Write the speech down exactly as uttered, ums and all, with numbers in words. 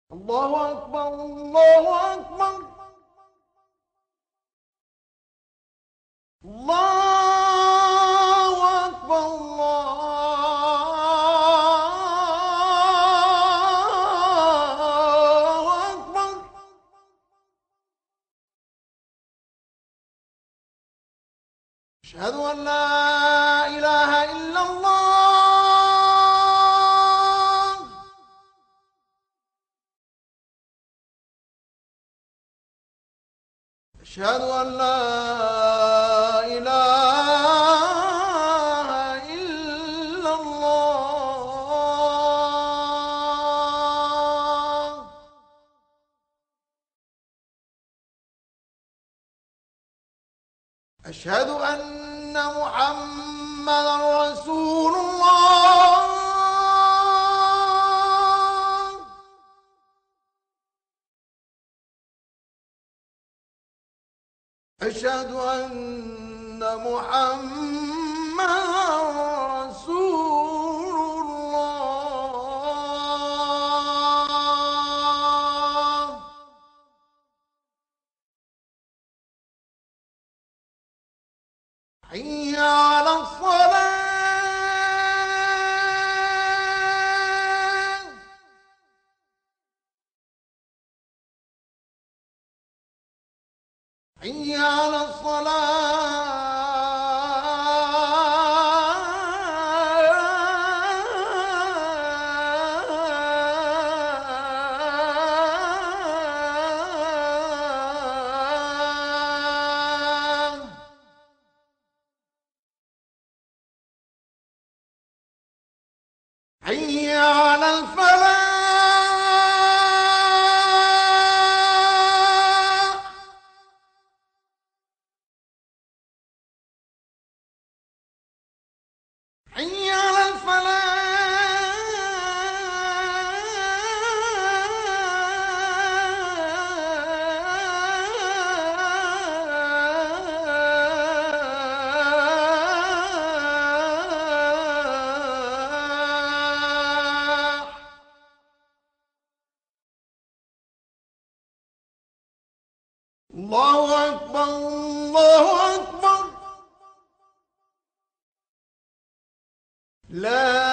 الله أكبر الله أكبر الله أكبر الله أكبر. أشهد أن لا إله إلا الله. أشهد أن لا إله إلا الله. أشهد أن محمدا رسول الله. أشهد أن محمدا رسول الله. حي على الصلاة. حي على الصلاة. حي على الفلاح. حي على الفلاح. الله أكبر الله أكبر. لا